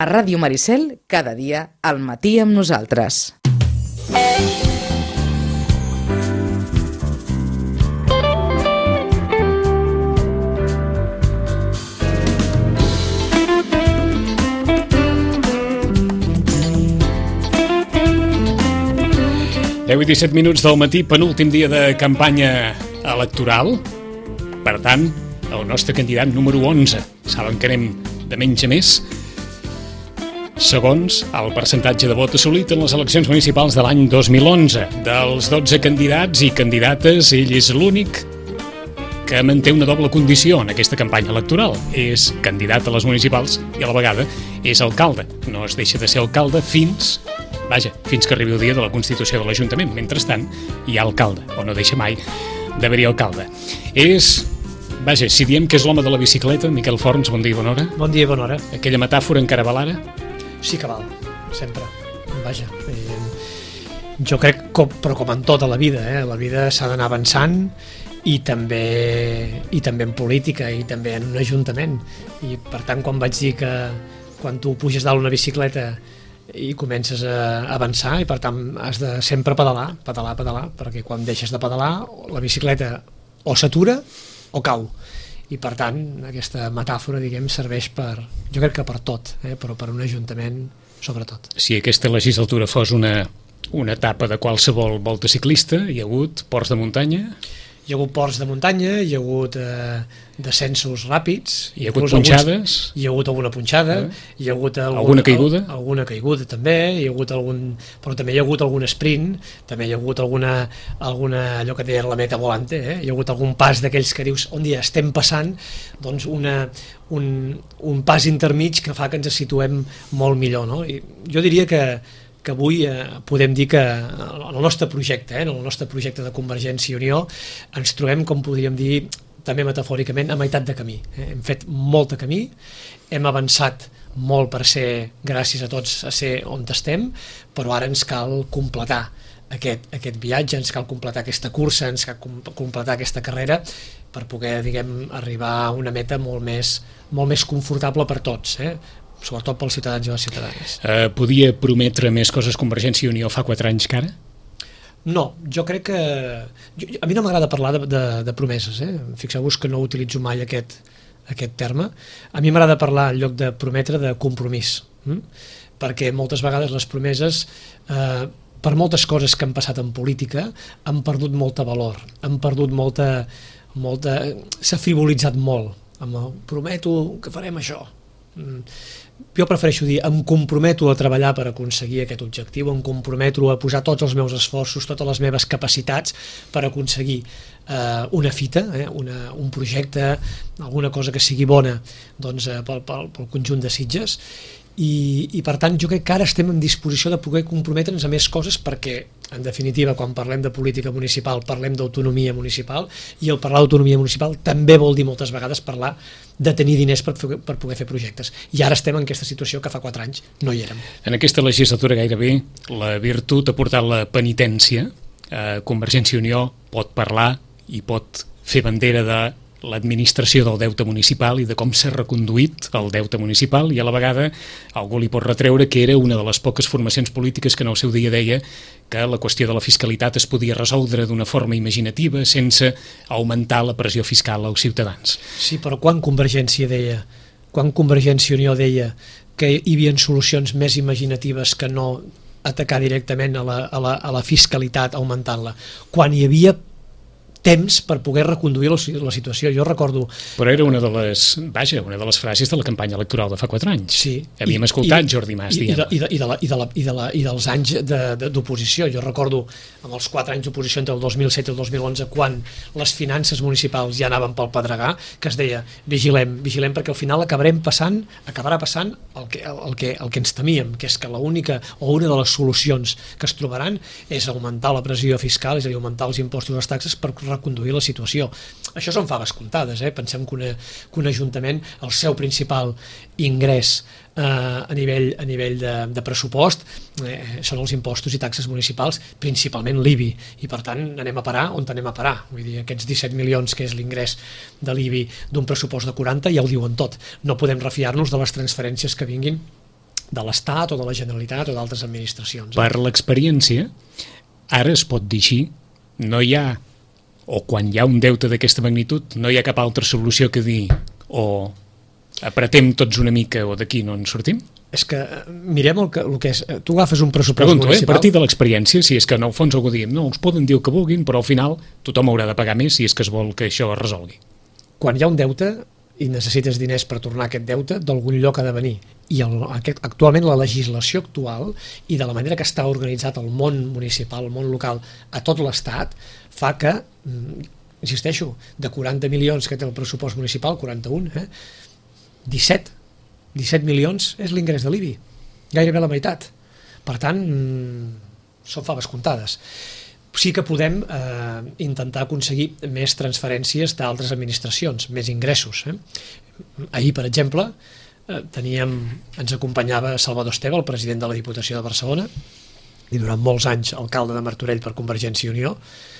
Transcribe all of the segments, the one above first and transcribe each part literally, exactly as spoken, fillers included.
A Ràdio Maricel, cada dia, al matí amb nosaltres. deu i disset minuts del matí, penúltim dia de campanya electoral. Per tant, el nostre candidat número onze. Saben que anem de menys a més. Segons el percentatge de vot assolit en les eleccions municipals de l'any dos mil onze. Dels dotze candidats i candidates, ell és l'únic que manté una doble condició en aquesta campanya electoral. És candidat a les municipals i a la vegada és alcalde. No es deixa de ser alcalde fins... Vaja, fins que arribi el dia de la constitució de l'Ajuntament. Mentrestant, hi ha alcalde, o no deixa mai d'haver-hi alcalde. És, vaja, si diem que és l'home de la bicicleta, Miquel Forns, bon dia i bona hora. Bon dia i bona hora. Aquella metàfora encara val ara? Sí que val, sempre. Vaja, eh, jo crec, com, però com en tota la vida, eh, la vida s'ha d'anar avançant i també, i també en política i també en un ajuntament. I per tant, quan vaig dir que quan tu puges dalt una bicicleta i comences a avançar i per tant has de sempre pedalar, pedalar, pedalar, perquè quan deixes de pedalar la bicicleta o s'atura o cau. I per tant aquesta metàfora, diguem, serveix per, jo crec que per tot, eh? Però per un ajuntament sobretot. Si aquesta legislatura fos una, una etapa de qualsevol volta ciclista, hi ha hagut ports de muntanya... Hi ha hagut ports de muntanya, hi ha hagut eh, descensos ràpids, hi ha hagut punxades, alguns, hi ha hagut alguna punxada, eh? hi ha hagut algun, alguna caiguda, al, alguna caiguda també, hi ha hagut algun, però també hi ha hagut algun sprint, també hi ha hagut alguna, alguna allò que deien la meta volante, eh? Hi ha hagut algun pas d'aquells que dius on dia estem passant, doncs una, un, un pas intermig que fa que ens situem molt millor, no? I jo diria que que avui eh, podem dir que en el nostre projecte, eh, en el nostre projecte de Convergència i Unió, ens trobem, com podríem dir, també metafòricament, a meitat de camí. Eh? Hem fet molt de camí, hem avançat molt per ser, gràcies a tots, a ser on estem, però ara ens cal completar aquest, aquest viatge, ens cal completar aquesta cursa, ens cal completar aquesta carrera per poder, diguem, arribar a una meta molt més, molt més confortable per tots, eh? Sobretot pels ciutadans i les ciutadanes. Eh, podia prometre més coses Convergència i Unió fa quatre anys que ara? No, jo crec que... Jo, a mi no m'agrada parlar de, de, de promeses, eh? Fixeu-vos que no utilitzo mai aquest, aquest terme. A mi m'agrada parlar, en lloc de prometre, de compromís. Hm? Perquè moltes vegades les promeses, eh, per moltes coses que han passat en política, han perdut molta valor, han perdut molta... molta s'ha frivolitzat molt. Amb el, prometo que farem això. Jo prefereixo dir, em comprometo a treballar per aconseguir aquest objectiu, em comprometo a posar tots els meus esforços, totes les meves capacitats per aconseguir eh, una fita, eh, una, un projecte, alguna cosa que sigui bona, doncs, eh, pel, pel, pel conjunt de Sitges. I, i per tant jo crec que ara estem en disposició de poder comprometre'ns a més coses perquè, en definitiva, quan parlem de política municipal parlem d'autonomia municipal i el parlar d'autonomia municipal també vol dir moltes vegades parlar de tenir diners per, per poder fer projectes, i ara estem en aquesta situació que fa quatre anys no hi érem. En aquesta legislatura gairebé la virtut ha portat la penitència. eh, Convergència i Unió pot parlar i pot fer bandera de l'administració del deute municipal i de com s'ha reconduït el deute municipal, i a la vegada algú li pot retreure que era una de les poques formacions polítiques que en el seu dia deia que la qüestió de la fiscalitat es podia resoldre d'una forma imaginativa sense augmentar la pressió fiscal als ciutadans. Sí, però quan Convergència deia, quan Convergència i Unió deia que hi havia solucions més imaginatives que no atacar directament a la, a la, a la fiscalitat augmentant-la, quan hi havia temps per poder reconduir la, la situació. Jo recordo... Però era una de les, vaja, una de les frases de la campanya electoral de fa quatre anys. Sí. Havíem I, escoltat i, Jordi Mas i, dient. I, de, i, de la, i, de la, i, de la, I dels anys d'oposició. Jo recordo amb els quatre anys d'oposició entre el dos mil set i el dos mil onze, quan les finances municipals ja anaven pel pedregar, que es deia, vigilem, vigilem, perquè al final acabarem passant, acabarà passant el que, el, el que, el que ens temíem, que és que l'única o una de les solucions que es trobaran és augmentar la pressió fiscal, és a dir, augmentar els impostos i les taxes per reconduir la situació. Això són faves comptades, eh? Pensem que, una, que un ajuntament, el seu principal ingrés eh, a nivell, a nivell de, de pressupost eh, són els impostos i taxes municipals, principalment l'I B I, i per tant anem a parar on anem a parar. Vull dir, aquests disset milions que és l'ingrés de l'I B I d'un pressupost de quaranta ja ho diuen tot. No podem refiar-nos de les transferències que vinguin de l'Estat o de la Generalitat o d'altres administracions. Per l'experiència, ara es pot dir així, no hi ha, o quan hi ha un deute d'aquesta magnitud, no hi ha cap altra solució que dir o apretem tots una mica o d'aquí no en sortim? És que mirem el que, el que és... Tu agafes un pressupost Pregunto, municipal... eh, a partir de l'experiència, si és que en el fons algú diem, no, us poden dir el que vulguin, però al final tothom haurà de pagar més si és que es vol que això es resolgui. Quan hi ha un deute i necessites diners per tornar aquest deute, d'algun lloc ha de venir. I el, aquest, actualment la legislació actual i de la manera que està organitzat el món municipal, el món local, a tot l'Estat, fa que, insisteixo, de quaranta milions que té el pressupost municipal, quaranta-un, eh, disset, disset milions és l'ingrés de l'I B I, gairebé la meitat. Per tant, són faves comptades. Sí que podem eh, intentar aconseguir més transferències d'altres administracions, més ingressos. Eh? Ahir, per exemple, eh, teníem, ens acompanyava Salvador Esteve, el president de la Diputació de Barcelona, i durant molts anys alcalde de Martorell per Convergència i Unió,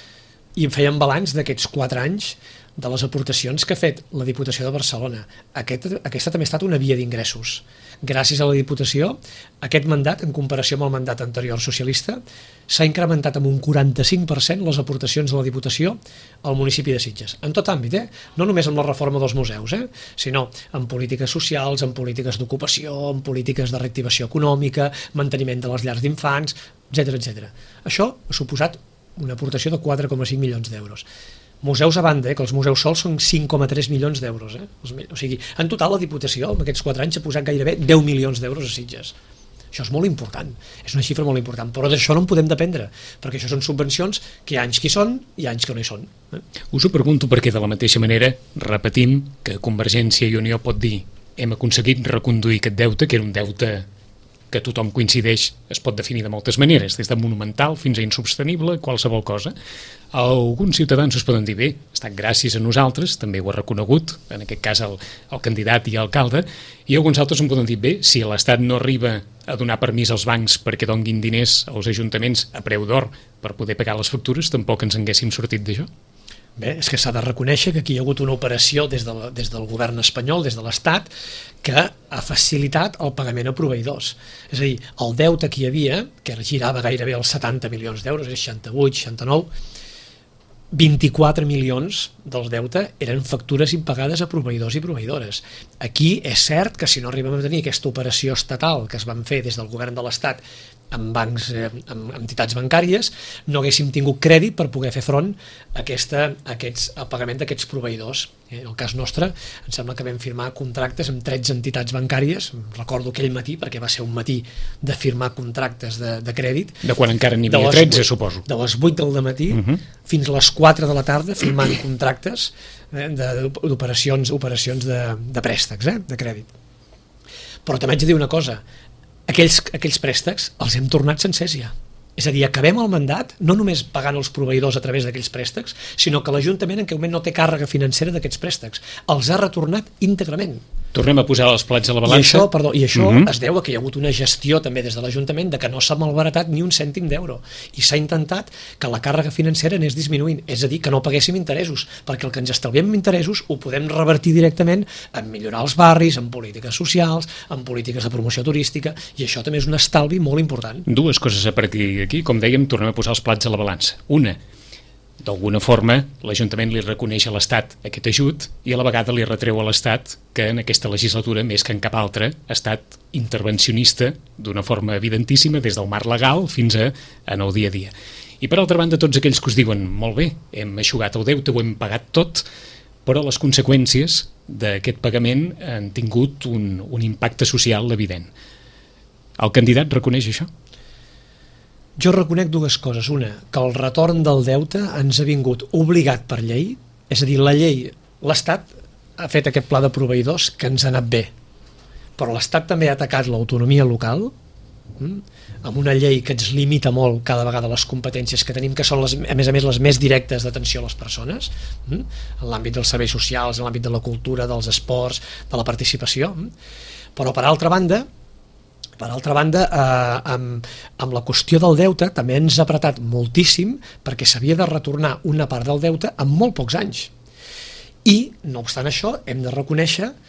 i em feien balanç d'aquests quatre anys de les aportacions que ha fet la Diputació de Barcelona. Aquest, aquesta també ha estat una via d'ingressos. Gràcies a la Diputació, aquest mandat, en comparació amb el mandat anterior socialista, s'ha incrementat amb un quaranta-cinc per cent les aportacions de la Diputació al municipi de Sitges. En tot àmbit, eh? No només amb la reforma dels museus, eh? Sinó en polítiques socials, en polítiques d'ocupació, en polítiques de reactivació econòmica, manteniment de les llars d'infants, etcètera, etcètera. Això ha suposat una aportació de quatre coma cinc milions d'euros. Museus a banda, eh, que els museus sols són cinc coma tres milions d'euros. Eh? O sigui, en total la Diputació, en aquests quatre anys, ha posat gairebé deu milions d'euros a Sitges. Això és molt important, és una xifra molt important, però d'això no en podem dependre, perquè això són subvencions que hi ha anys que hi són i anys que no hi són. Eh? Us ho pregunto perquè de la mateixa manera repetim que Convergència i Unió pot dir hem aconseguit reconduir aquest deute, que era un deute que tothom coincideix, es pot definir de moltes maneres, des de monumental fins a insostenible, qualsevol cosa. Alguns ciutadans us poden dir, bé, ha estat gràcies a nosaltres, també ho ha reconegut, en aquest cas el, el candidat i alcalde, i alguns altres em poden dir, bé, si l'Estat no arriba a donar permís als bancs perquè donguin diners als ajuntaments a preu d'or per poder pagar les factures, tampoc ens haguéssim sortit d'això. Bé, és que s'ha de reconèixer que aquí hi ha hagut una operació des, de la, des del govern espanyol, des de l'Estat, que ha facilitat el pagament a proveïdors. És a dir, el deute que hi havia, que girava gairebé els setanta milions d'euros, seixanta-vuit, seixanta-nou, vint-i-quatre milions dels deute eren factures impagades a proveïdors i proveïdores. Aquí és cert que si no arribem a tenir aquesta operació estatal que es van fer des del govern de l'Estat amb bancs, eh, amb entitats bancàries, no haguéssim tingut crèdit per poder fer front a aquesta, a aquests, al pagament d'aquests proveïdors. En el cas nostre, em sembla que vam firmar contractes amb tretze entitats bancàries, recordo aquell matí, perquè va ser un matí de firmar contractes de, de crèdit. De quan encara n'hi havia tretze, suposo. De les vuit del matí uh-huh. fins a les quatre de la tarda firmant contractes eh, d'operacions operacions de, de préstecs, eh, de crèdit. Però també haig de dir una cosa, aquells, aquells préstecs els hem tornat sencers ja. És a dir, acabem el mandat no només pagant els proveïdors a través d'aquells préstecs, sinó que l'Ajuntament en aquell moment no té càrrega financera d'aquests préstecs. Els ha retornat íntegrament. Tornem a posar els plats a la balança. I això, perdó, i això uh-huh. es deu a que hi ha hagut una gestió també des de l'Ajuntament de que no s'ha malbaratat ni un cèntim d'euro i s'ha intentat que la càrrega financera anés disminuint, és a dir, que no paguéssim interessos, perquè el que ens estalviem interessos ho podem revertir directament en millorar els barris, en polítiques socials, en polítiques de promoció turística, i això també és un estalvi molt important. Dues coses a partir d'aquí, com dèiem, tornem a posar els plats a la balança. Una, d'alguna forma, l'Ajuntament li reconeix a l'Estat aquest ajut i a la vegada li retreu a l'Estat que en aquesta legislatura, més que en cap altra, ha estat intervencionista d'una forma evidentíssima des del marc legal fins a, en el dia a dia. I per altra banda, tots aquells que us diuen molt bé, hem eixugat el deute, ho hem pagat tot, però les conseqüències d'aquest pagament han tingut un, un impacte social evident. El candidat reconeix això? Jo reconec dues coses. Una, que el retorn del deute ens ha vingut obligat per llei, és a dir, la llei, l'Estat ha fet aquest pla de proveïdors que ens ha anat bé, però l'Estat també ha atacat l'autonomia local, hm, amb una llei que ens limita molt cada vegada les competències que tenim, que són, les, a més a més, les més directes d'atenció a les persones, hm, en l'àmbit dels serveis socials, en l'àmbit de la cultura, dels esports, de la participació. Hm. Però, per altra banda, Per altra banda, eh, amb, amb la qüestió del deute també ens ha apretat moltíssim perquè s'havia de retornar una part del deute en molt pocs anys. I, no obstant això, hem de reconèixer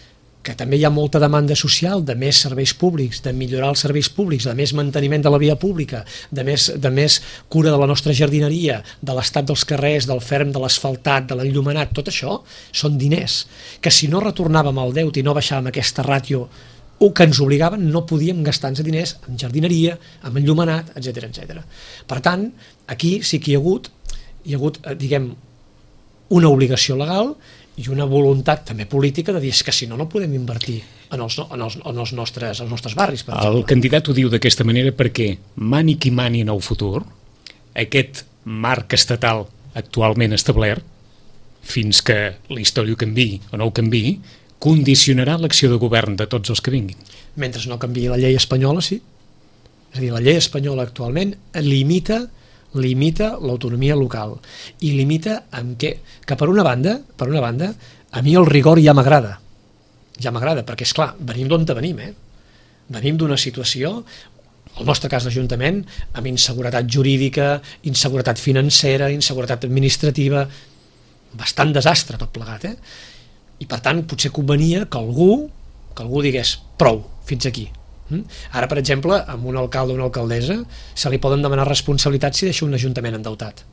que també hi ha molta demanda social de més serveis públics, de millorar els serveis públics, de més manteniment de la via pública, de més, de més cura de la nostra jardineria, de l'estat dels carrers, del ferm, de l'asfaltat, de l'enllumenat, tot això són diners que si no retornàvem al deute i no baixàvem aquesta ràtio o que ens obligaven, no podíem gastar-nos diners en jardineria, en enllumenat, etcètera, etcètera. Per tant, aquí sí que hi ha hagut, hi ha hagut, diguem, una obligació legal i una voluntat també política de dir que si no, no podem invertir en els, en els, en els, nostres, els nostres barris, per exemple. El candidat ho diu d'aquesta manera perquè mani qui mani en el futur, aquest marc estatal actualment establert, fins que la història ho canviï o no ho canviï, condicionarà l'acció de govern de tots els que vinguin. Mentre no canviï la llei espanyola, sí. És a dir, la llei espanyola actualment limita limita l'autonomia local i limita amb què? Que per una banda, per una banda, a mi el rigor ja m'agrada. Ja m'agrada, perquè és clar, venim d'on venim, eh? Venim d'una situació, el nostre cas d'Ajuntament, amb inseguretat jurídica, inseguretat financera, inseguretat administrativa, bastant desastre tot plegat, eh? I per tant, potser convenia que algú, que algú digués prou, fins aquí. Ara, per exemple, amb un alcalde o una alcaldessa se li poden demanar responsabilitats si deixa un ajuntament endeutat.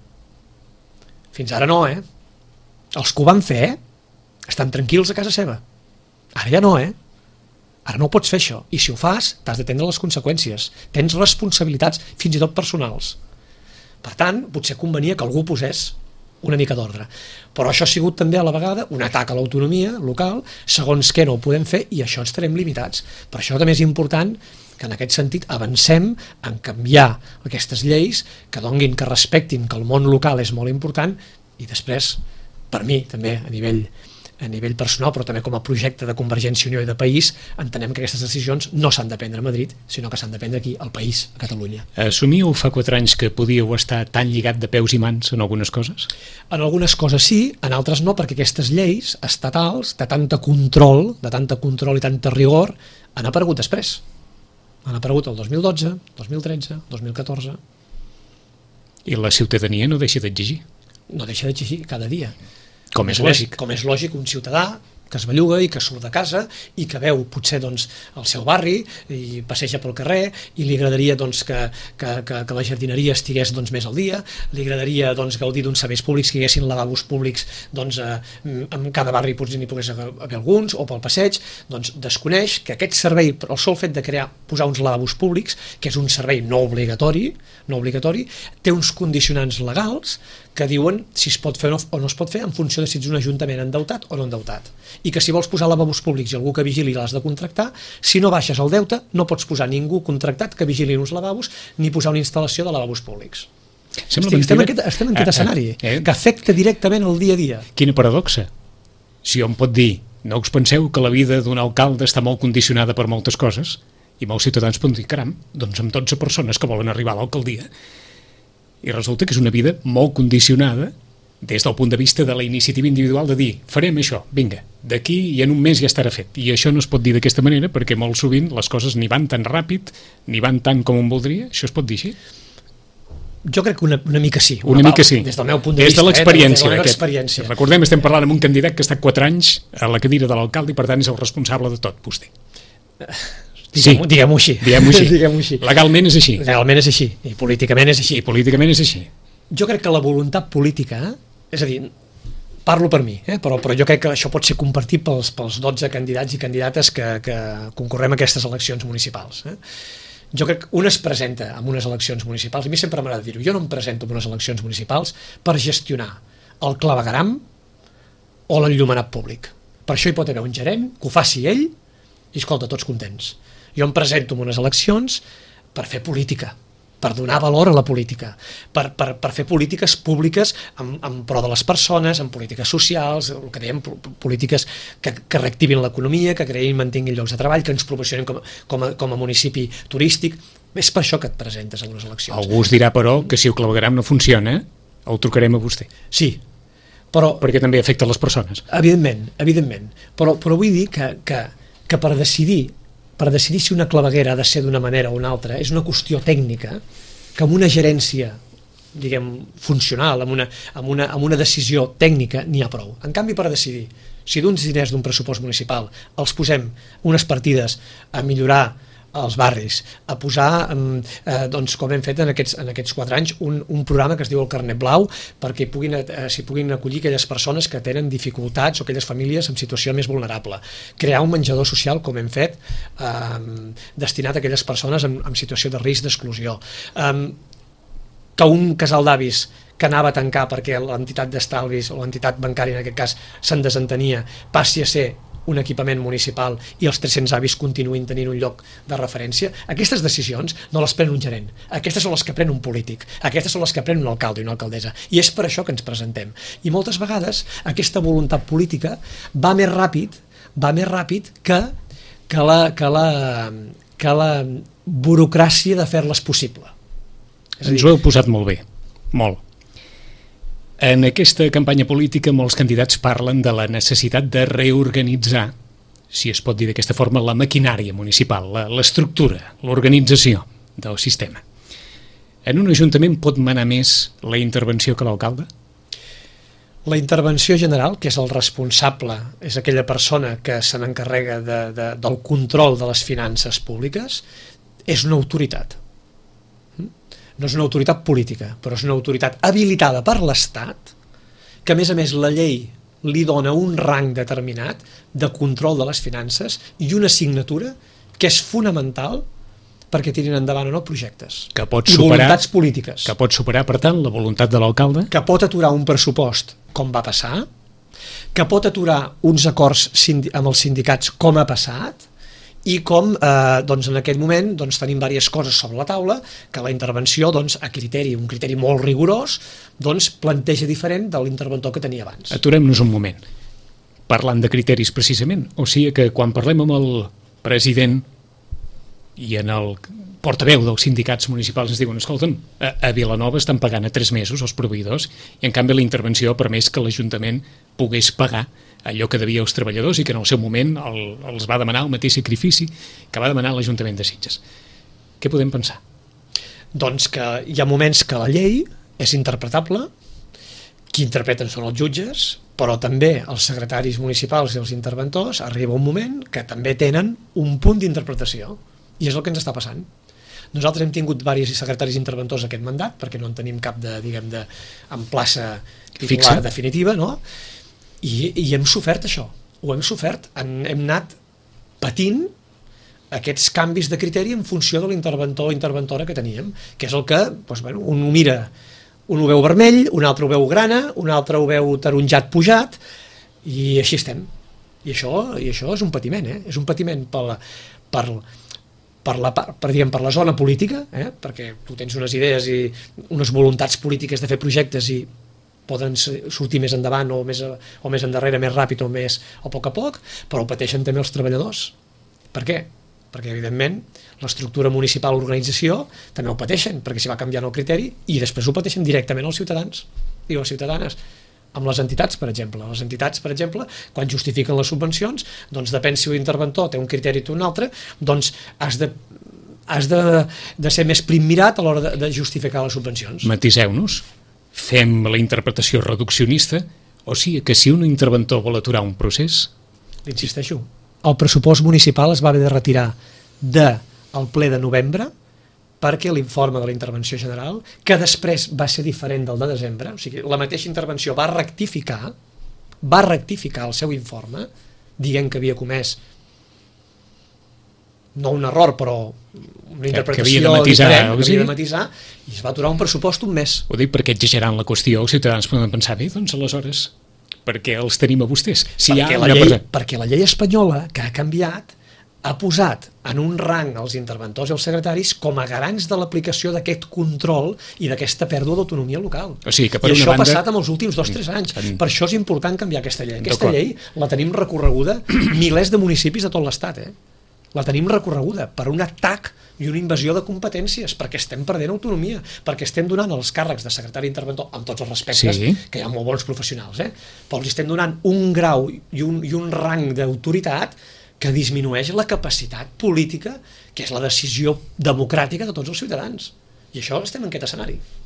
Fins ara no, eh? Els que ho van fer, eh? Estan tranquils a casa seva. Ara ja no, eh? Ara no ho pots fer, això. I si ho fas, t'has de prendre les conseqüències. Tens responsabilitats, fins i tot personals. Per tant, potser convenia que algú posés una mica d'ordre. Però això ha sigut també a la vegada un atac a l'autonomia local, segons què no ho podem fer, i això estarem limitats. Per això també és important que en aquest sentit avancem en canviar aquestes lleis, que donguin, que respectin que el món local és molt important, i després, per mi, també a nivell a nivell personal, però també com a projecte de Convergència i Unió i de país, entenem que aquestes decisions no s'han de prendre a Madrid, sinó que s'han de prendre aquí, al país, a Catalunya. Assumíeu fa quatre anys que podíeu estar tan lligat de peus i mans en algunes coses? En algunes coses sí, en altres no, perquè aquestes lleis estatals, de tanta control, de tanta control i tanta rigor, han aparegut després. Han aparegut el dos mil dotze, dos mil tretze, dos mil catorze. I la ciutadania no deixa d'exigir? No deixa d'exigir cada dia. Com és lògic. Com és lògic, un ciutadà que es belluga i que surt de casa i que veu potser doncs, el seu barri i passeja pel carrer i li agradaria doncs, que, que, que, que la jardineria estigués doncs, més al dia, li agradaria doncs, gaudir d'uns serveis públics, que hi haguessin lavabos públics doncs, eh, en cada barri n'hi pogués haver alguns o pel passeig, doncs desconeix que aquest servei, el sol fet de crear, posar uns lavabos públics, que és un servei no obligatori, no obligatori, té uns condicionants legals que diuen si es pot fer o no, o no es pot fer en funció de si ets un ajuntament endeutat o no endeutat. I que si vols posar lavabos públics i algú que vigili l'has de contractar, si no baixes el deute no pots posar ningú contractat que vigili uns lavabos ni posar una instal·lació de lavabos públics. Estem, estem en aquest, estem en aquest escenari eh, eh, que afecta directament el dia a dia. Quina paradoxa. Si hom pot dir, no us penseu que la vida d'un alcalde està molt condicionada per moltes coses, i molts ciutadans poden dir, caram, doncs amb dotze persones que volen arribar a l'alcaldia, i resulta que és una vida molt condicionada des del punt de vista de la iniciativa individual de dir, farem això, vinga, d'aquí i en un mes ja estarà fet. I això no es pot dir d'aquesta manera perquè molt sovint les coses ni van tan ràpid, ni van tant com un voldria. Això es pot dir així? Jo crec que una, una mica sí. Una, una mica sí. Des del meu punt de des vista. De l'experiència. Eh, l'experiència. Recordem, estem parlant amb un candidat que ha estat quatre anys a la cadira de l'alcalde i per tant és el responsable de tot, vostè. Diguem-ho sí. diguem així. Diguem-ho així. diguem així. Legalment és així. Legalment és així. I políticament és així. I políticament és així. Jo crec que la voluntat política, és a dir, parlo per mi, eh? però, però jo crec que això pot ser compartit pels, pels dotze candidats i candidates que, que concorrem a aquestes eleccions municipals. Eh? Jo crec que un es presenta en unes eleccions municipals, a mi sempre m'agrada dir-ho, jo no em presento en unes eleccions municipals per gestionar el clavegueram o l'enllumenat públic. Per això hi pot haver un gerent que ho faci ell i, escolta, tots contents. Jo em presento en unes eleccions per fer política, per donar valor a la política, per, per, per fer polítiques públiques en, en pro de les persones, en polítiques socials, el que dèiem, polítiques que, que reactivin l'economia, que creïn i mantinguin llocs de treball, que ens promocionin com, com, a, com a municipi turístic. És per això que et presentes a unes eleccions. Algú us dirà, però, que si el clavegueram no funciona, el trucarem a vostè. Sí, però... Perquè també afecta les persones. Evidentment, evidentment. Però, però vull dir que, que, que per decidir per decidir si una claveguera ha de ser d'una manera o una altra, és una qüestió tècnica que amb una gerència, diguem, funcional, amb una, amb una, amb una decisió tècnica n'hi ha prou. En canvi, per decidir si d'uns diners d'un pressupost municipal els posem unes partides a millorar als barris, a posar, eh, doncs, com hem fet en aquests, en aquests quatre anys, un, un programa que es diu el Carnet Blau, perquè puguin, eh, s'hi puguin acollir aquelles persones que tenen dificultats o aquelles famílies en situació més vulnerable. Crear un menjador social, com hem fet, eh, destinat a aquelles persones en, en situació de risc d'exclusió. Eh, que un casal d'avis que anava a tancar perquè l'entitat d'estalvis o l'entitat bancària, en aquest cas, se'n desentenia, passi a ser un equipament municipal i els tres-cents avis continuïn tenint un lloc de referència. Aquestes decisions no les pren un gerent, aquestes són les que pren un polític, aquestes són les que pren un alcalde i una alcaldessa, i és per això que ens presentem. I moltes vegades aquesta voluntat política va més ràpid, va més ràpid que, que, la, que, la, que la burocràcia de fer-les possible. És Ens dir, ho heu posat molt bé, molt. En aquesta campanya política molts candidats parlen de la necessitat de reorganitzar, si es pot dir d'aquesta forma, la maquinària municipal, l'estructura, l'organització del sistema. En un ajuntament pot manar més la intervenció que l'alcalde? La intervenció general, que és el responsable, és aquella persona que se n'encarrega de, de, del control de les finances públiques, és una autoritat. No és una autoritat política, però és una autoritat habilitada per l'Estat, que a més a més la llei li dona un rang determinat de control de les finances i una assignatura que és fonamental perquè tirin endavant o no projectes que pot i superar, voluntats polítiques. Que pot superar, per tant, la voluntat de l'alcalde? Que pot aturar un pressupost, com va passar, que pot aturar uns acords amb els sindicats, com ha passat, i com eh, doncs en aquest moment doncs, tenim diverses coses sobre la taula que la intervenció doncs, a criteri, un criteri molt rigorós, doncs, planteja diferent de l'interventor que tenia abans. Aturem-nos un moment, parlant de criteris precisament, o sigui que quan parlem amb el president i en el portaveu dels sindicats municipals ens diuen, escolta'm, a, a Vilanova estan pagant a tres mesos els proveïdors i en canvi la intervenció ha permès que l'Ajuntament pogués pagar allò que devia als treballadors i que en el seu moment el, els va demanar el mateix sacrifici que va demanar l'Ajuntament de Sitges. Què podem pensar? Doncs que hi ha moments que la llei és interpretable, qui interpreten són els jutges, però també els secretaris municipals i els interventors arriba un moment que també tenen un punt d'interpretació i és el que ens està passant. Nosaltres hem tingut diversos secretaris interventors aquest mandat perquè no en tenim cap de, diguem, de, en plaça titular fixa, definitiva, no? I, i hem sofert això, ho hem sofert, hem, hem anat patint aquests canvis de criteri en funció de l'interventor o interventora que teníem, que és el que, doncs, bueno, un ho mira, un ho veu vermell, un altre ho veu grana, un altre ho veu taronjat pujat, i així estem. I això, i això és un patiment, eh? És un patiment per la, per, per la, per, diguem, per la zona política, eh? Perquè tu tens unes idees i unes voluntats polítiques de fer projectes i poden sortir més endavant o més, o més endarrere, més ràpid o més a poc a poc, però ho pateixen també els treballadors. Per què? Perquè, evidentment, l'estructura municipal, l'organització, també ho pateixen, perquè s'hi va canviant el criteri i després ho pateixen directament els ciutadans i les ciutadanes. Amb les entitats, per exemple. Les entitats, per exemple, quan justifiquen les subvencions, doncs depèn si l'interventor té un criteri o un altre, doncs has de, has de, de ser més prim mirat a l'hora de, de justificar les subvencions. Matiseu-nos. Fem la interpretació reduccionista, o sigui que si un interventor vol aturar un procés... Insisteixo, el pressupost municipal es va haver de retirar del ple de novembre perquè l'informe de la intervenció general, que després va ser diferent del de desembre, o sigui, la mateixa intervenció va rectificar, va rectificar el seu informe, dient que havia comès no un error, però una interpretació que havia de matisar, diferent, que havia de matisar, i es va aturar un pressupost un mes. Ho dic perquè exagerant la qüestió, els ciutadans poden pensar, bé, doncs aleshores, perquè els tenim a vostès? Si perquè, hi ha la llei, cosa... perquè la llei espanyola, que ha canviat, ha posat en un rang els interventors i els secretaris com a garants de l'aplicació d'aquest control i d'aquesta pèrdua d'autonomia local. O sigui que per I una això banda... ha passat en els últims dos o tres anys. En... Per això és important canviar aquesta llei. Aquesta llei la tenim recorreguda milers de municipis de tot l'Estat, eh? La tenim recorreguda per un atac i una invasió de competències, perquè estem perdent autonomia, perquè estem donant els càrrecs de secretari interventor, amb tots els respectes, sí, que hi ha molt bons professionals, eh? Però els estem donant un grau i un, i un rang d'autoritat que disminueix la capacitat política, que és la decisió democràtica de tots els ciutadans. I això estem en aquest escenari.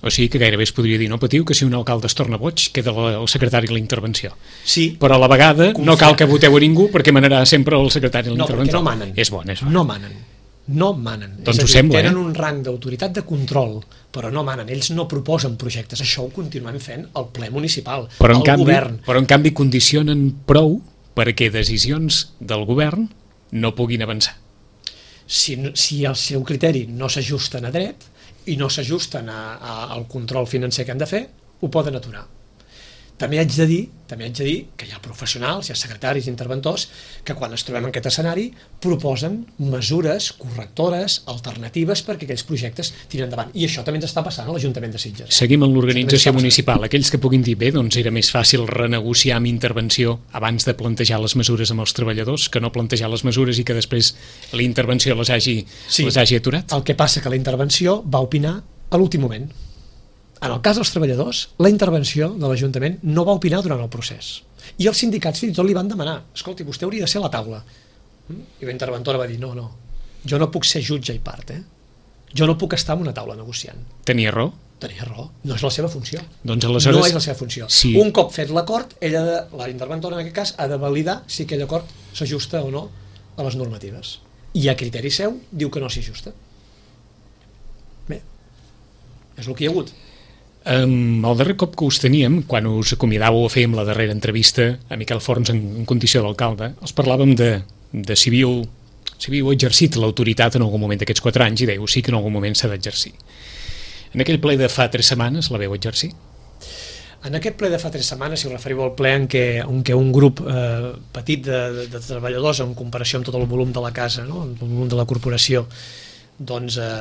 O sigui que gairebé es podria dir, no patiu, que si un alcalde es torna boig, queda el secretari a la intervenció. Sí. Però a la vegada no cal que voteu a ningú perquè manarà sempre el secretari a la no, intervenció. No, perquè no manen. És bon, és bon. No manen. No manen. Doncs és a ho dir, sembla, tenen eh? un rang d'autoritat de control, però no manen. Ells no proposen projectes. Això ho continuem fent al ple municipal, però en al canvi, govern. Però en canvi condicionen prou perquè decisions del govern no puguin avançar. Si, si el seu criteri no s'ajusten a dret i no s'ajusten a, a, al control financer que han de fer, ho poden aturar. També haig de dir, també haig de dir que hi ha professionals, hi ha secretaris i interventors que quan es trobem en aquest escenari proposen mesures correctores, alternatives perquè aquells projectes tiren endavant. I això també ens està passant a l'Ajuntament de Sitges. Seguim en l'organització municipal. Aquells que puguin dir bé, doncs era més fàcil renegociar amb intervenció abans de plantejar les mesures amb els treballadors que no plantejar les mesures i que després la intervenció les hagi, sí, les hagi aturat. El que passa que la intervenció va opinar a l'últim moment. En el cas dels treballadors, la intervenció de l'Ajuntament no va opinar durant el procés. I els sindicats fins i tot li van demanar, escolti, vostè hauria de ser a la taula. I la interventora va dir, no, no, jo no puc ser jutge i part, eh? Jo no puc estar en una taula negociant. Tenia raó? Tenia raó, no és la seva funció. Doncs aleshores... No és la seva funció. Sí. Un cop fet l'acord, ella, de, la interventora en aquest cas, ha de validar si aquell acord s'ajusta o no a les normatives. I a criteri seu diu que no s'hi ajusta. Bé, és el que hi ha hagut. Um, el darrer cop que us teníem, quan us acomiadàveu a fer amb la darrera entrevista a Miquel Forns en, en condició d'alcalde, els parlàvem de, de si havíeu, si havíeu exercit l'autoritat en algun moment d'aquests quatre anys i dèieu sí que en algun moment s'ha d'exercir. En aquell ple de fa tres setmanes la veu exercir? En aquest ple de fa tres setmanes, si us referiu al ple en què, en què un grup eh, petit de, de, de treballadors en comparació amb tot el volum de la casa, no? El volum de la corporació, doncs eh,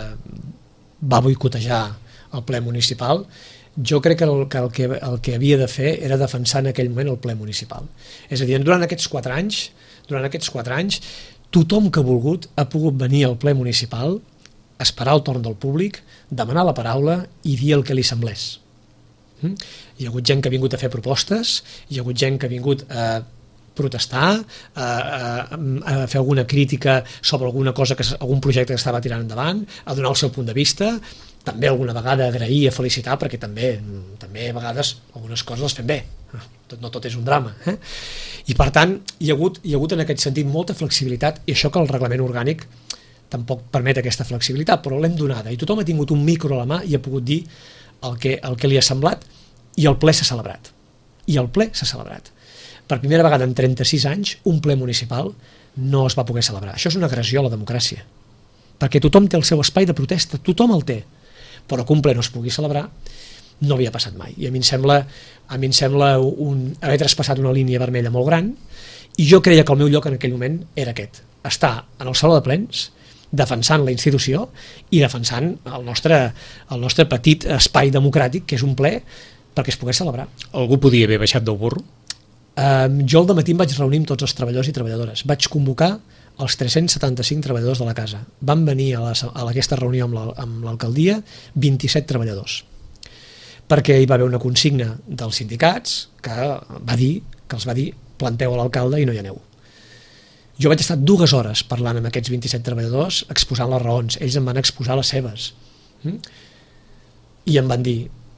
va boicotejar el ple municipal. Jo crec que el, que el que el que havia de fer era defensar en aquell moment el ple municipal. És a dir, durant aquests quatre anys, durant aquests quatre anys, tothom que ha volgut ha pogut venir al ple municipal, esperar el torn del públic, demanar la paraula i dir el que li semblés. Mm? Hi ha hagut gent que ha vingut a fer propostes, hi ha hagut gent que ha vingut a protestar, a, a, a fer alguna crítica sobre alguna cosa, que algun projecte que estava tirant endavant, a donar el seu punt de vista, també alguna vegada agrair, a felicitar, perquè també, també a vegades algunes coses les fem bé, tot, no tot és un drama. Eh? I per tant, hi ha, hagut, hi ha hagut en aquest sentit molta flexibilitat, i això que el reglament orgànic tampoc permet aquesta flexibilitat, però l'hem donada, i tothom ha tingut un micro a la mà i ha pogut dir el que, el que li ha semblat, i el ple s'ha celebrat. I el ple s'ha celebrat. Per primera vegada en trenta-sis anys, un ple municipal no es va poder celebrar. Això és una agressió a la democràcia, perquè tothom té el seu espai de protesta, tothom el té, però que un ple no es pugui celebrar no havia passat mai. I a mi em sembla, a mi em sembla un, haver traspassat una línia vermella molt gran, i jo creia que el meu lloc en aquell moment era aquest, estar en el saló de plens, defensant la institució i defensant el nostre, el nostre petit espai democràtic, que és un ple, perquè es pogués celebrar. Algú podia haver baixat del burro? Uh, jo al dematí em vaig reunir amb tots els treballadors i treballadores. Vaig convocar els tres-cents setanta-cinc treballadors de la casa. Van venir a, la, a aquesta reunió amb l'alcaldia vint-i-set treballadors, perquè hi va haver una consigna dels sindicats que va dir, que els va dir planteu a l'alcalde i no hi aneu. Jo vaig estar dues hores parlant amb aquests vint-i-set treballadors, exposant les raons. Ells em van exposar les seves. Mm? I em van dir,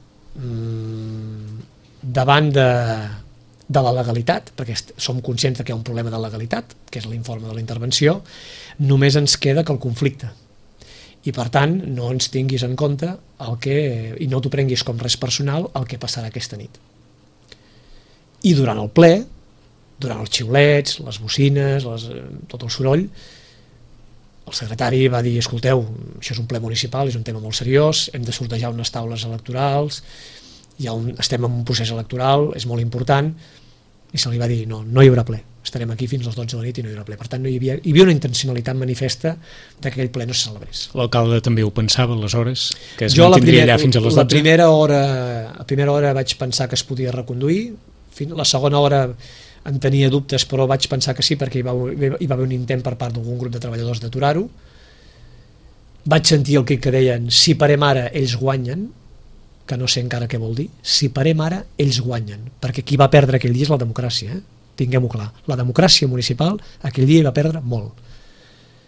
mm, davant de, de la legalitat, perquè som conscients que hi ha un problema de legalitat, que és l'informe de la intervenció, només ens queda que el conflicte. I per tant, no ens tinguis en compte el que, i no t'ho prenguis com res personal, el que passarà aquesta nit. I durant el ple, durant els xiulets, les bocines, les, tot el soroll, el secretari va dir, escolteu, això és un ple municipal, és un tema molt seriós, hem de sortejar unes taules electorals, hi ha un, estem en un procés electoral, és molt important, i se li va dir, no, no hi haurà ple, estarem aquí fins a les dotze de la nit i no hi haurà ple. Per tant, no hi havia, hi havia una intencionalitat manifesta que aquell ple no se celebrés. L'alcalde també ho pensava, aleshores, que es jo mantindria primera, allà fins a les dotze? La primera hora, a primera hora vaig pensar que es podia reconduir, la segona hora en tenia dubtes, però vaig pensar que sí, perquè hi va, hi va haver un intent per part d'algun grup de treballadors d'aturar-ho. Vaig sentir el que deien, si parem ara, ells guanyen, que no sé encara què vol dir, si parem ara, ells guanyen, perquè qui va perdre aquell dia és la democràcia, eh? Tinguem-ho clar. La democràcia municipal aquell dia hi va perdre molt.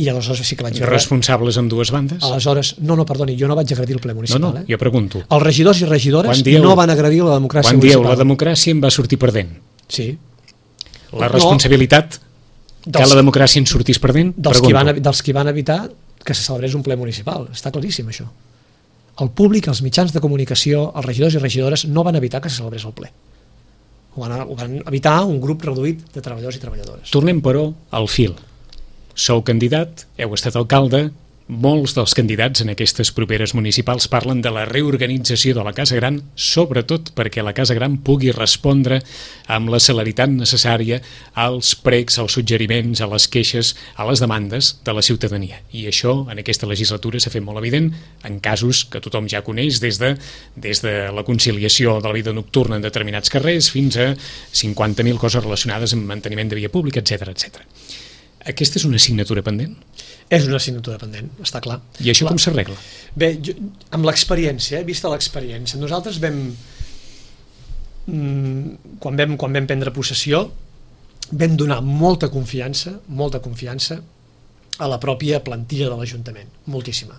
I aleshores sí que vaig veure... Responsables amb dues bandes? Aleshores, no, no, perdoni, jo no vaig agredir el ple municipal. No, no, eh? jo pregunto. Els regidors i regidores dieu, no van agredir la democràcia quan municipal. Quan dieu la democràcia em va sortir perdent. Sí. La responsabilitat no, que la democràcia en sortís perdent, dels qui, van, dels qui van evitar que se celebrés un ple municipal. Està claríssim, això. El públic, els mitjans de comunicació, els regidors i regidores no van evitar que se celebrés el ple. Ho van, ho van evitar un grup reduït de treballadors i treballadores. Tornem, però, al fil. Sou candidat, heu estat alcalde, molts dels candidats en aquestes properes municipals parlen de la reorganització de la Casa Gran, sobretot perquè la Casa Gran pugui respondre amb la celeritat necessària als pregs, als suggeriments, a les queixes, a les demandes de la ciutadania. I això, en aquesta legislatura, s'ha fet molt evident en casos que tothom ja coneix, des de, des de la conciliació de la vida nocturna en determinats carrers fins a cinquanta mil coses relacionades amb manteniment de via pública, etcètera, etcètera. Aquesta és una assignatura pendent? És una assignatura pendent, està clar. I això com s'arregla? Bé, jo, amb l'experiència, eh, vista l'experiència, nosaltres vam, mm, quan vam, quan vam prendre possessió, vam donar molta confiança, molta confiança a la pròpia plantilla de l'Ajuntament, moltíssima.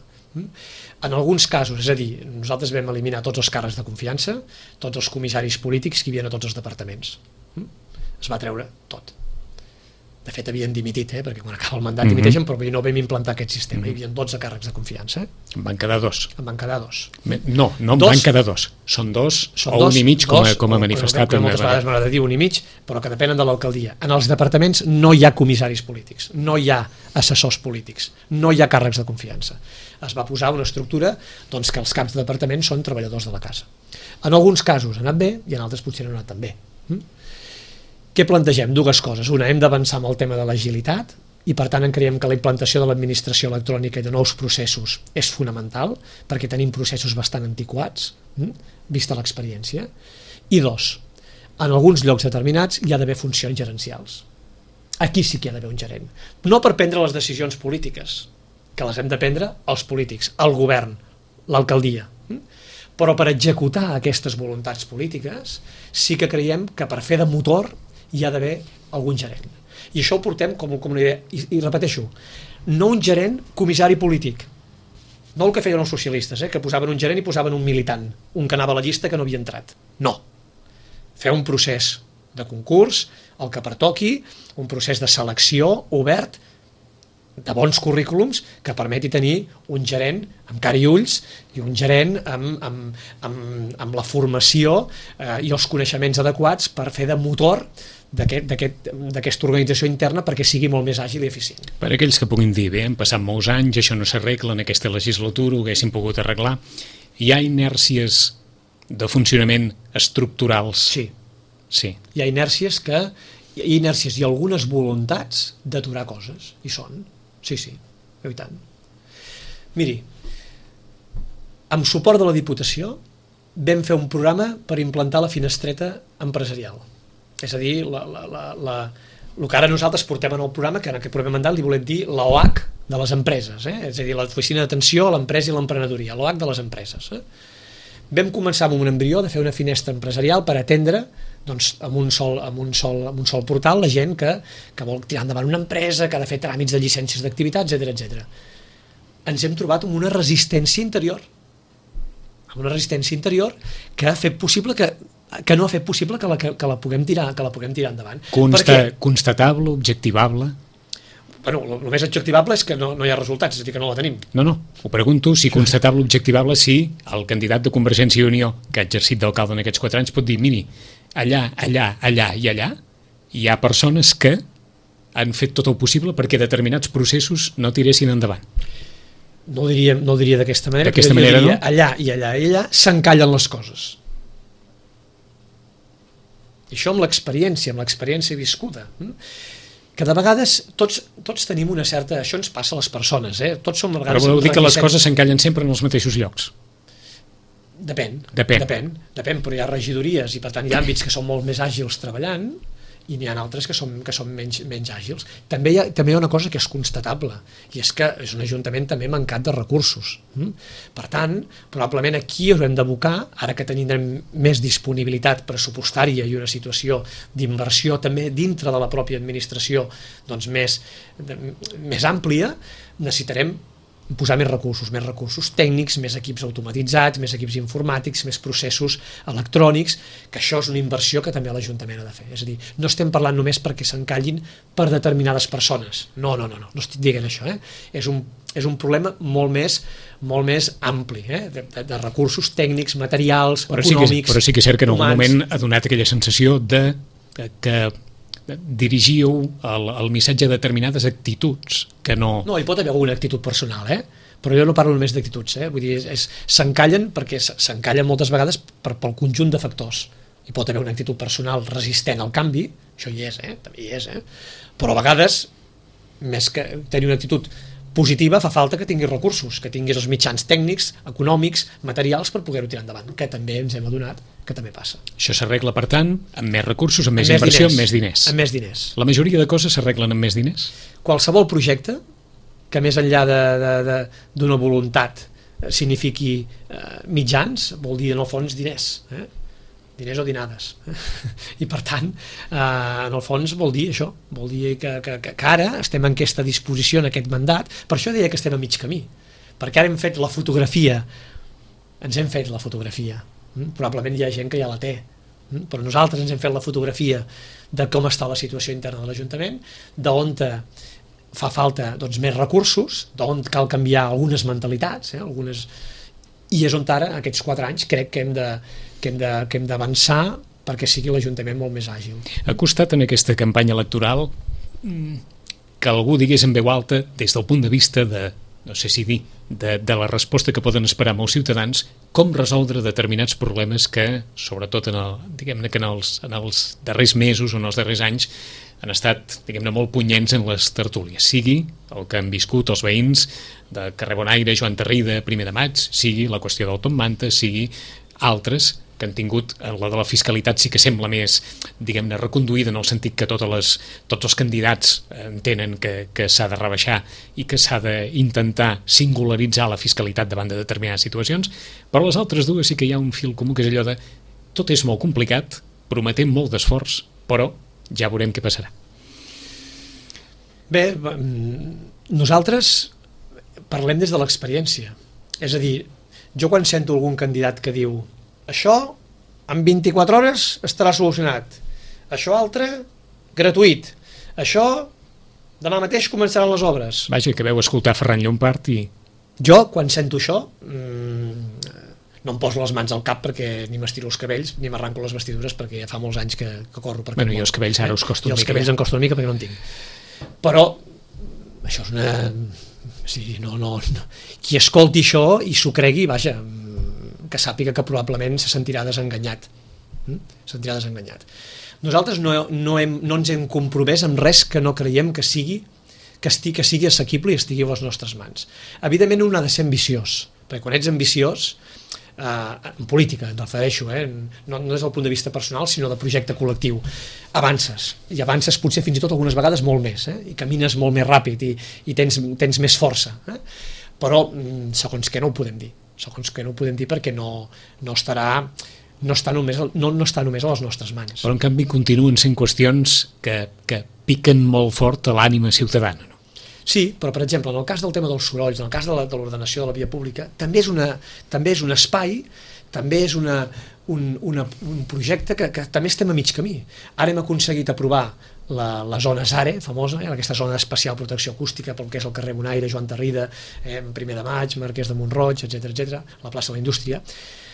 En alguns casos, és a dir, nosaltres vam eliminar tots els càrrecs de confiança, tots els comissaris polítics que hi havia a tots els departaments. Es va treure tot. De fet, havien dimitit, eh? Perquè quan acaba el mandat mm-hmm. dimiteixen, però no vam implantar aquest sistema. Mm-hmm. Hi havia dotze càrrecs de confiança. Eh? En van quedar dos. En van quedar dos. No, no en dos. Van quedar dos. Són dos Són o dos, un i mig, com, dos, com a manifestat. O, moltes vegades m'agrada dir un i mig, però que depenen de l'alcaldia. En els departaments no hi ha comissaris polítics, no hi ha assessors polítics, no hi ha càrrecs de confiança. Es va posar una estructura doncs, que els caps de departament són treballadors de la casa. En alguns casos ha anat bé i en altres potser no ha anat tan bé. Mm? Què plantegem? Dues coses. Una, hem d'avançar amb el tema de l'agilitat i per tant en creiem que la implantació de l'administració electrònica i de nous processos és fonamental perquè tenim processos bastant antiquats, hm? vista l'experiència. I dos, en alguns llocs determinats hi ha d'haver funcions gerencials. Aquí sí que hi ha d'haver un gerent. No per prendre les decisions polítiques, que les hem de prendre els polítics, el govern, l'alcaldia. Hm? Però per executar aquestes voluntats polítiques sí que creiem que per fer de motor hi ha d'haver algun gerent. I això ho portem com, com una idea, i, i repeteixo, no un gerent comissari polític, no el que feien els socialistes, eh, que posaven un gerent i posaven un militant, un que anava a la llista que no havia entrat. No. Fer un procés de concurs, el que pertoqui, un procés de selecció obert, de bons currículums que permeti tenir un gerent amb cara i ulls i un gerent amb, amb, amb, amb la formació eh, i els coneixements adequats per fer de motor d'aquesta organització interna perquè sigui molt més àgil i eficient. Per aquells que puguin dir, bé, han passat molts anys, això no s'arregla, en aquesta legislatura ho haguéssim pogut arreglar, hi ha inèrcies de funcionament estructurals? Sí. Sí. Hi ha inèrcies que hi ha inèrcies i algunes voluntats d'aturar coses, i són. Sí, sí, i tant. Miri, amb suport de la Diputació vam fer un programa per implantar la finestreta empresarial. És a dir, la, la, la, la, el que ara nosaltres portem en el programa, que en aquest proper mandat li volem dir l'O H de les empreses, eh? És a dir, l'Oficina d'Atenció a l'Empresa i l'Emprenedoria, l'O H de les empreses. Eh? Vam començar amb un embrió de fer una finestra empresarial per atendre doncs, amb, un sol, amb, un sol, amb un sol portal la gent que, que vol tirar endavant una empresa, que ha de fer tràmits de llicències d'activitat, etcètera, etcètera. Ens hem trobat amb una resistència interior, amb una resistència interior que ha fet possible que, que no ha fet possible que la, que, que la puguem tirar, que la puguem tirar endavant. Consta, Perquè, constatable, objectivable? Bueno, el més objectivable és que no, no hi ha resultats, és a dir, que no la tenim. No, no, ho pregunto, si constatable, objectivable, si el candidat de Convergència i Unió, que ha exercit d'alcalde en aquests quatre anys, pot dir, miri, allà, allà, allà i allà, hi ha persones que han fet tot el possible perquè determinats processos no tiressin endavant. No ho diria, no ho diria d'aquesta manera, d'aquesta manera, diria, no? allà i allà i allà s'encallen les coses. I això amb l'experiència, amb l'experiència viscuda. Que de vegades tots, tots tenim una certa... Això ens passa a les persones, eh? Tots som a vegades... Però voleu dir que les coses s'encallen sempre en els mateixos llocs? Depèn, depèn, depèn, depèn, però hi ha regidories i per tant hi ha àmbits que són molt més àgils treballant i n'hi ha altres que són, que són menys, menys àgils. També hi, ha, també hi ha una cosa que és constatable, i és que és un ajuntament també mancat de recursos. Per tant, probablement aquí haurem d'abocar, ara que tindrem més disponibilitat pressupostària i una situació d'inversió també dintre de la pròpia administració doncs més, de, més àmplia, necessitarem posar més recursos, més recursos tècnics, més equips automatitzats, més equips informàtics, més processos electrònics, que això és una inversió que també l'Ajuntament ha de fer. És a dir, no estem parlant només perquè s'encallin per determinades persones. No, no, no, no, no estic dient això. Eh? És un, és un problema molt més, molt més ampli, eh? de, de, de recursos tècnics, materials, però econòmics, sí que, Però sí que és cert que en algun humans. moment ha donat aquella sensació de que dirigíeu el, el missatge a determinades actituds que no... No, hi pot haver alguna actitud personal, eh? Però jo no parlo només d'actituds, eh? Vull dir, és, és, s'encallen perquè s'encallen moltes vegades per, pel conjunt de factors. Hi pot haver una actitud personal resistent al canvi, això hi és, eh? També hi és, eh? Però a vegades, més que tenir una actitud positiva, fa falta que tinguis recursos, que tinguis els mitjans tècnics, econòmics, materials per poder-ho tirar endavant, que també ens hem adonat que també passa. Això s'arregla, per tant, amb més recursos, amb més, amb més inversió, diners, amb més diners. Amb més diners. La majoria de coses s'arreglen amb més diners? Qualsevol projecte que més enllà d'una voluntat signifiqui eh, mitjans, vol dir en el fons diners, eh? diners o dinades. I per tant, eh, en el fons vol dir això, vol dir que, que, que ara estem en aquesta disposició, en aquest mandat, per això deia que estem a mig camí, perquè ara hem fet la fotografia, ens hem fet la fotografia, mm? Probablement hi ha gent que ja la té, mm? Però nosaltres ens hem fet la fotografia de com està la situació interna de l'Ajuntament, d'on fa falta doncs, més recursos, d'on cal canviar algunes mentalitats, eh? algunes... i és on ara, aquests quatre anys, crec que hem de que hem de, que hem d'avançar perquè sigui l'Ajuntament molt més àgil. Ha costat en aquesta campanya electoral que algú digués en veu alta, des del punt de vista de, no sé si dir, de, de la resposta que poden esperar molts ciutadans, com resoldre determinats problemes que, sobretot en, el, diguem-ne que en els, en els darrers mesos o en els darrers anys, han estat, diguem-ne, molt punyents en les tertúlies, sigui el que han viscut els veïns de Carrer Bonaire, Joan Tarrida, primer de maig, sigui la qüestió del Tom Manta, sigui altres que han tingut, la de la fiscalitat sí que sembla més, diguem-ne, reconduïda en el sentit que totes les, tots els candidats entenen que, que s'ha de rebaixar i que s'ha d'intentar singularitzar la fiscalitat davant de determinades situacions, però les altres dues sí que hi ha un fil comú, que és allò de tot és molt complicat, prometem molt d'esforç, però ja veurem què passarà. Bé, nosaltres parlem des de l'experiència. És a dir, jo quan sento algun candidat que diu això en vint-i-quatre hores estarà solucionat, això altre gratuït, això demà mateix començaran les obres. Vaja, que veu escoltar Ferran Llompart i... Jo, quan sento això, mmm, no em poso les mans al cap perquè ni m'estiro els cabells ni m'arranco les vestidures perquè ja fa molts anys que, que corro per aquest bueno, món. I els cabells ara us costa una I els mica. cabells ja. em costa una mica perquè no en tinc. Però això és una... Sí, no, no, no. Qui escolti això i s'ho cregui, vaja, que sàpiga que probablement se sentirà desenganyat. Se sentirà desenganyat. Nosaltres no, no, hem, no ens hem compromès amb res que no creiem que sigui que estigui, que sigui assequible i estigui a les nostres mans. Evidentment un ha de ser ambiciós, perquè quan ets ambiciós, eh, en política, em refereixo, eh, no, no des del punt de vista personal, sinó de projecte col·lectiu, avances, i avances potser fins i tot algunes vegades molt més, eh, i camines molt més ràpid i, i tens, tens més força, eh? Però segons què no ho podem dir, segons què no ho podem dir perquè no, no estarà... no està, només, no, no està només a les nostres mans. Però en canvi continuen sent qüestions que, que piquen molt fort a l'ànima ciutadana, no? Sí, però per exemple, en el cas del tema dels sorolls, en el cas de l'ordenació de la via pública, també és, una, també és un espai, també és una, un, una, un projecte que, que també estem a mig camí. Ara hem aconseguit aprovar la, la zona ZARE, famosa, eh, aquesta zona d'especial protecció acústica pel que és el carrer Bonaire, Joan Tarrida, eh, primer de maig, Marquès de Montroig, etcètera, etcètera, la plaça de la Indústria.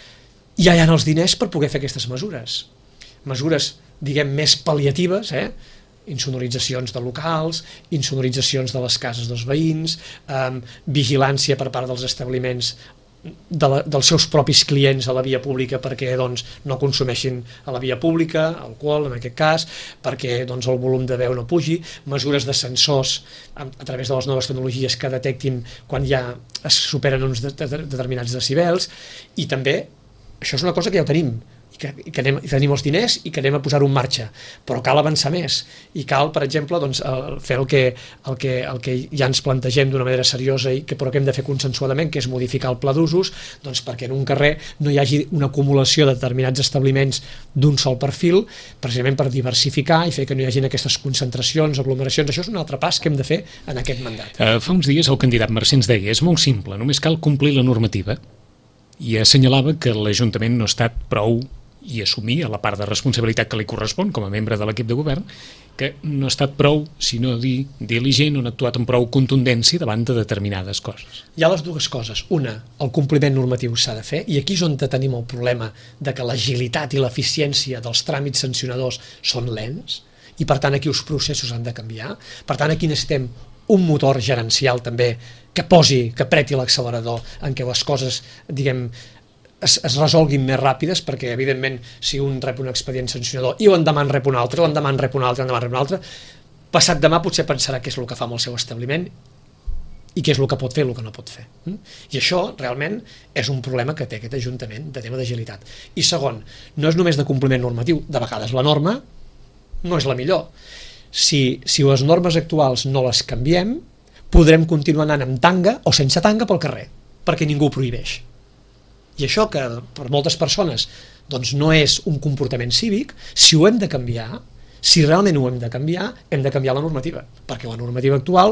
Ja hi ha els diners per poder fer aquestes mesures. Mesures, diguem, més pal·liatives, eh? Insonoritzacions de locals, insonoritzacions de les cases dels veïns, eh, vigilància per part dels establiments de la, dels seus propis clients a la via pública perquè doncs, no consumeixin a la via pública, alcohol en aquest cas, perquè doncs, el volum de veu no pugi, mesures de sensors a, a través de les noves tecnologies que detectin quan ja es superen uns de, de, determinats decibels, i també això és una cosa que ja ho tenim i que, i que anem, tenim els diners i que anem a posar-ho en marxa, però cal avançar més i cal, per exemple, doncs, fer el que, el, que, el que ja ens plantegem d'una manera seriosa i que, però que hem de fer consensuadament, que és modificar el pla d'usos, doncs, perquè en un carrer no hi hagi una acumulació de determinats establiments d'un sol perfil, precisament per diversificar i fer que no hi hagi aquestes concentracions, aglomeracions. Això és un altre pas que hem de fer en aquest mandat. Uh, fa uns dies el candidat Mercè ens deia, és molt simple, només cal complir la normativa, i assenyalava que l'Ajuntament no ha estat prou, i assumia la part de responsabilitat que li correspon com a membre de l'equip de govern, que no ha estat prou, si no dir diligent, no ha actuat amb prou contundència davant de determinades coses. Hi ha les dues coses. Una, el compliment normatiu s'ha de fer, i aquí és on tenim el problema de que l'agilitat i l'eficiència dels tràmits sancionadors són lents, i per tant aquí els processos han de canviar. Per tant aquí necessitem un motor gerencial també que posi, que preti l'accelerador en què les coses, diguem, Es, es resolguin més ràpides, perquè evidentment si un rep un expedient sancionador i l'endemà en rep un altre, l'endemà en rep un altre, l'endemà en rep un altre, passat demà potser pensarà què és el que fa amb el seu establiment i què és el que pot fer i el que no pot fer. I això realment és un problema que té aquest Ajuntament de tema d'agilitat. I segon, no és només de compliment normatiu, de vegades la norma no és la millor. Si, si les normes actuals no les canviem, podrem continuar anant amb tanga o sense tanga pel carrer, perquè ningú ho prohibeix. I això, que per moltes persones doncs no és un comportament cívic, si ho hem de canviar, si realment ho hem de canviar, hem de canviar la normativa, perquè la normativa actual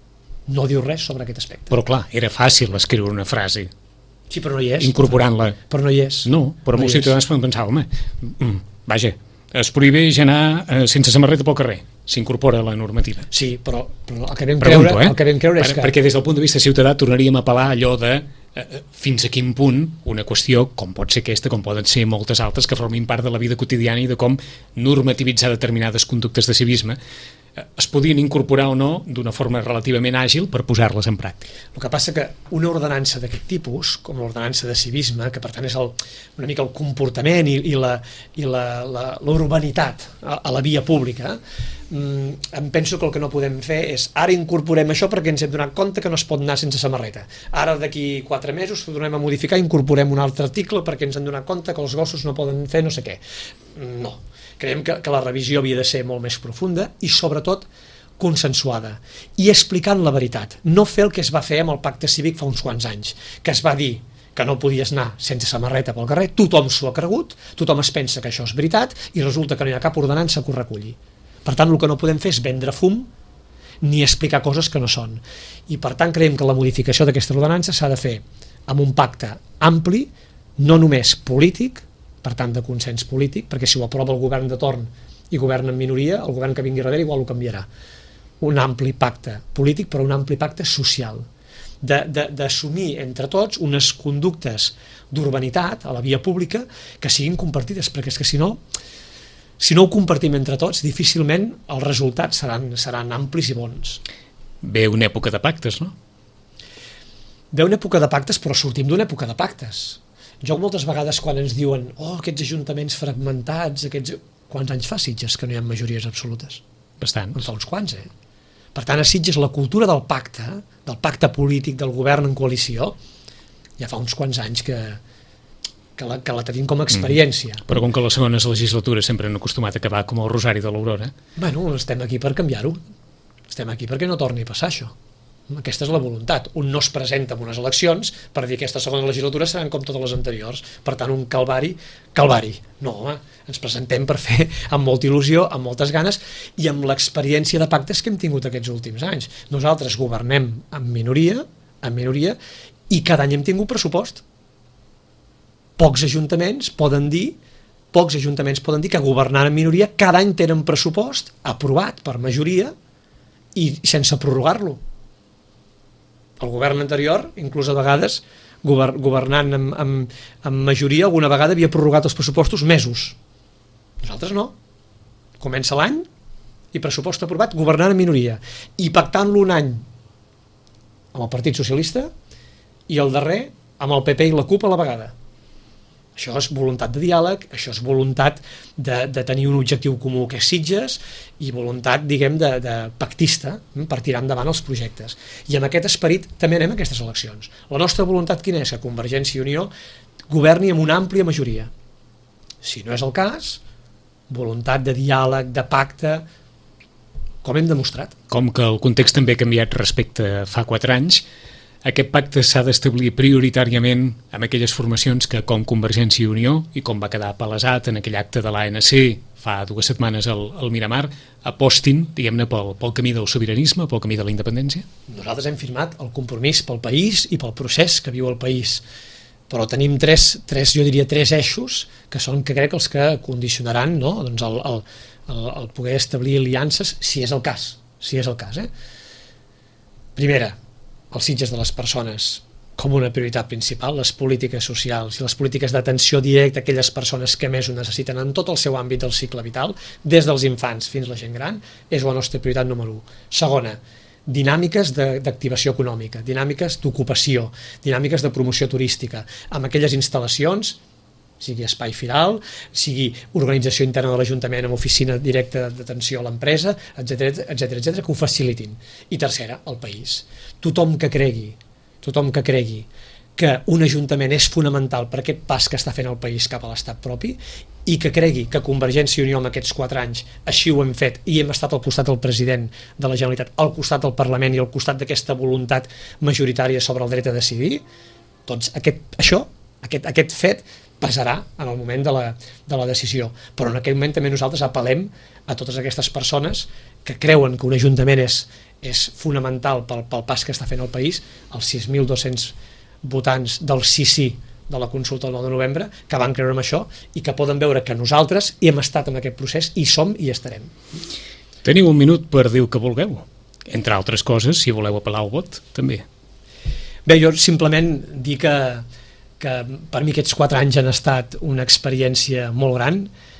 no diu res sobre aquest aspecte. Però clar, era fàcil escriure una frase. Sí, però no hi és. Incorporant-la. Però no hi és. No, però no molts ciutadans poden pensar, home, mm, vaja, es prohibeix anar eh, sense samarreta pel carrer. S'incorpora la normativa. Sí, però, però el que vam Pregunto, creure, eh? el que vam creure és per, que... Perquè des del punt de vista ciutadà tornaríem a apel·lar allò de eh, fins a quin punt una qüestió, com pot ser aquesta, com poden ser moltes altres, que formin part de la vida quotidiana i de com normativitzar determinades conductes de civisme, eh, es podien incorporar o no d'una forma relativament àgil per posar-les en pràctica. El que passa que una ordenança d'aquest tipus, com l'ordenança de civisme, que per tant és el, una mica el comportament i, i la i la, la, la urbanitat a, a la via pública, mm, em penso que el que no podem fer és ara incorporem això perquè ens hem donat compte que no es pot anar sense samarreta. Ara d'aquí quatre mesos ho tornem a modificar i incorporem un altre article perquè ens hem donat compte que els gossos no poden fer no sé què. No. Creiem que, que la revisió havia de ser molt més profunda i sobretot consensuada i explicant la veritat. No fer el que es va fer amb el pacte cívic fa uns quants anys, que es va dir que no podies anar sense samarreta pel carrer, tothom s'ho ha cregut, tothom es pensa que això és veritat i resulta que no hi ha cap ordenança que ho reculli. Per tant, el que no podem fer és vendre fum ni explicar coses que no són. I per tant creiem que la modificació d'aquesta ordenança s'ha de fer amb un pacte ampli, no només polític, per tant de consens polític, perquè si ho aprova el govern de torn i governa en minoria, el govern que vingui darrere igual ho canviarà. Un ampli pacte polític, però un ampli pacte social, d'assumir entre tots unes conductes d'urbanitat a la via pública que siguin compartides, perquè és que si no, si no ho compartim entre tots, difícilment els resultats seran, seran amplis i bons. Ve una època de pactes, no? Ve una època de pactes, però sortim d'una època de pactes. Jo moltes vegades quan ens diuen oh, aquests ajuntaments fragmentats, aquests... quants anys fa Sitges que no hi ha majories absolutes? Bastants. En fa uns quants, eh? Per tant, a Sitges la cultura del pacte, del pacte polític, del govern en coalició, ja fa uns quants anys que, que, la, que la tenim com a experiència. Mm. Però com que les segones legislatures sempre han acostumat a acabar com el Rosari de l'Aurora... Bueno, estem aquí per canviar-ho. Estem aquí perquè no torni a passar això. Aquesta és la voluntat. Un no es presenta en unes eleccions per dir que aquesta segona legislatura seran com totes les anteriors. Per tant, un calvari, calvari. No, home, ens presentem per fer amb molta il·lusió, amb moltes ganes i amb l'experiència de pactes que hem tingut aquests últims anys. Nosaltres governem en minoria, en minoria, i cada any hem tingut pressupost. Pocs ajuntaments poden dir, pocs ajuntaments poden dir que governant en minoria cada any tenen pressupost aprovat per majoria i sense prorrogar-lo. El govern anterior, inclús a vegades, governant amb, amb, amb majoria, alguna vegada havia prorrogat els pressupostos mesos. Nosaltres no. Comença l'any i pressupost aprovat, governant en minoria. I pactant-lo un any amb el Partit Socialista i el darrer amb el P P i la CUP a la vegada. Això és voluntat de diàleg, això és voluntat de, de tenir un objectiu comú que és Sitges i voluntat, diguem, de, de pactista per tirar endavant els projectes. I amb aquest esperit també anem a aquestes eleccions. La nostra voluntat quina és? Que Convergència i Unió governi amb una àmplia majoria. Si no és el cas, voluntat de diàleg, de pacte, com hem demostrat. Com que el context també ha canviat respecte a fa quatre anys, aquest pacte s'ha d'establir prioritàriament amb aquelles formacions que, com Convergència i Unió, i com va quedar palesat en aquell acte de l'A N C fa dues setmanes al, al Miramar, apostin, diguem-ne, pel, pel camí del sobiranisme, pel camí de la independència? Nosaltres hem firmat el compromís pel país i pel procés que viu el país, però tenim tres, tres jo diria, tres eixos que són, que crec, els que condicionaran, no? doncs el, el, el, el poder establir aliances, si és el cas, si és el cas. Eh? Primera, els Sitges de les persones com una prioritat principal, les polítiques socials i les polítiques d'atenció directa a aquelles persones que més ho necessiten en tot el seu àmbit del cicle vital, des dels infants fins a la gent gran, és la nostra prioritat número u. Segona, dinàmiques d'activació econòmica, dinàmiques d'ocupació, dinàmiques de promoció turística, amb aquelles instal·lacions, sigui espai firal, sigui organització interna de l'Ajuntament amb oficina directa d'atenció a l'empresa, etcètera, etcètera, etcètera, que ho facilitin. I tercera, el país. Tothom que cregui, tothom que cregui que un ajuntament és fonamental per aquest pas que està fent el país cap a l'estat propi i que cregui que Convergència i Unió en aquests quatre anys així ho hem fet i hem estat al costat del president de la Generalitat, al costat del Parlament i al costat d'aquesta voluntat majoritària sobre el dret a decidir, doncs aquest, això, aquest, aquest fet passarà en el moment de la, de la decisió. Però en aquell moment també nosaltres apel·lem a totes aquestes persones que creuen que un ajuntament és, és fonamental pel, pel pas que està fent el país, els sis mil dos-cents votants del sí sí de la consulta del nou de novembre, que van creure en això i que poden veure que nosaltres hi hem estat en aquest procés i som i estarem. Teniu un minut per dir el que vulgueu. Entre altres coses, si voleu apel·lar al vot, també. Bé, jo simplement dir que que per mi aquests quatre anys han estat una experiència molt gran.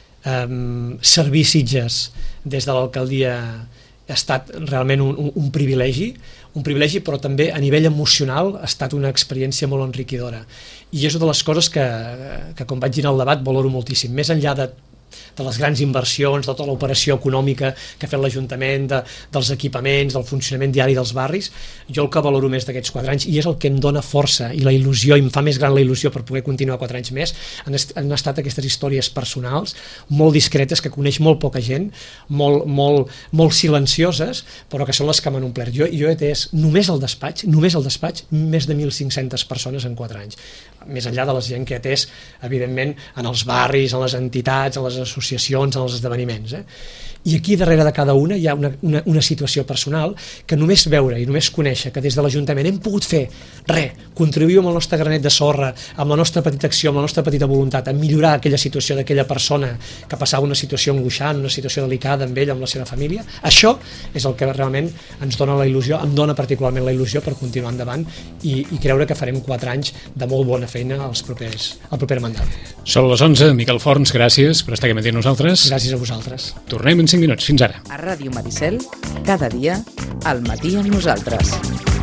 Um, servir Sitges des de l'alcaldia ha estat realment un, un, un privilegi, un privilegi, però també a nivell emocional ha estat una experiència molt enriquidora. I és una de les coses que, que quan vaig anar al debat valoro moltíssim. Més enllà de de les grans inversions, de tota l'operació econòmica que ha fet l'Ajuntament, de, dels equipaments, del funcionament diari dels barris, jo el que valoro més d'aquests quatre anys, i és el que em dona força i la il·lusió, i em fa més gran la il·lusió per poder continuar quatre anys més, han, est han estat aquestes històries personals, molt discretes, que coneix molt poca gent, molt, molt, molt silencioses, però que són les que m'han omplert. Jo, jo he atès només el despatx, només el despatx, més de mil cinc-centes persones en quatre anys. Més enllà de la gent que he atès, evidentment, en els barris, en les entitats, en les associacions, en els esdeveniments. Eh? I aquí darrere de cada una hi ha una, una, una situació personal que només veure i només conèixer que des de l'Ajuntament hem pogut fer res, contribuir amb el nostre granet de sorra, amb la nostra petita acció, amb la nostra petita voluntat, a millorar aquella situació d'aquella persona que passava una situació angoixant, una situació delicada amb ell, amb la seva família. Això és el que realment ens dona la il·lusió, em dona particularment la il·lusió per continuar endavant i, i creure que farem quatre anys de molt bona feina als propers, al proper mandat. Són les onze. Miquel Forns, gràcies per estar aquí amb nosaltres. Gràcies a vosaltres. Tornem en cinc minuts. Fins ara. A Ràdio Maricel, cada dia, al matí amb nosaltres.